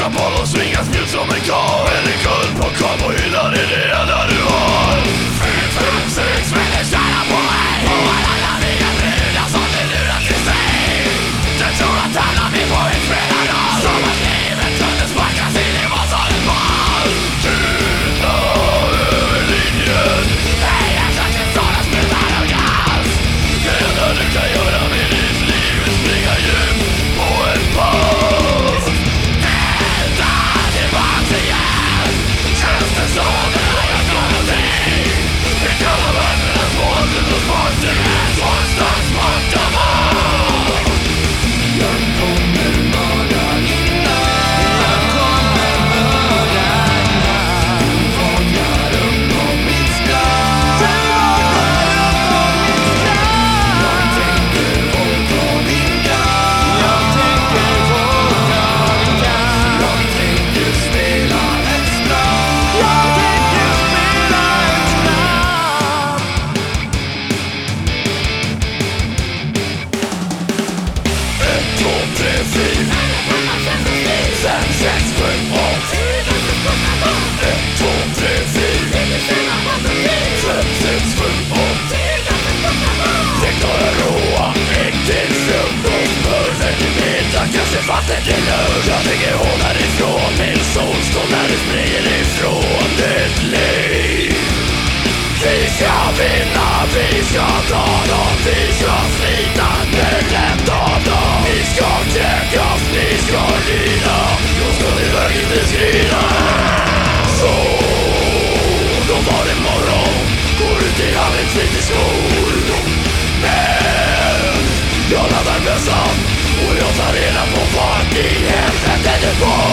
boll och svingas mjuk som en karl. Med en kull på kom och hyllan är det enda du har. 4, 5, 6, vänner tjänar på mig. Och alla nya brudar som det lurar till sig. Den tror att han har mig på en fredag. Som att livet kunde sparkas in i vad som det var. Tuta över linjen. Nej, jag kan inte sådana sprutar och gas. Det enda du kan göra med ditt liv är springa djupt på en pass. Ända tillbaks igen. Känns det så när jag gör någonting. Det kan vara världens båten och sporten. Någonstans borta var. Jag kommer mörda innan. Jag kommer mörda innan. Du vaknar upp om mitt skratt. Du vaknar upp om mitt skratt. Jag tänker våldta din katt. Jag tänker våldta din katt. Jag tänker spela ett straff. Jag tänker spela ett straff. 1, 2, 3, 4. Sen 6, 7, 8. 1, 2, 3, 4. Sen 6, 7, 8. Det klarar råa, inte frukost. Mörder till middag, kanske vatten till lunch. Jag tänker hålla ifrån min solstål när du springer ifrån ditt liv. Vi ska vinna, vi ska ta dem. Vi ska slita nöden av dem. Vi ska kräkas, ni ska lida. Då ska ni verkligen beskrida. Så, då var det morgon. Går ut i hallen, sliter skor. Men jag laddar bössan och jag tar reda på vart i helvete du bor.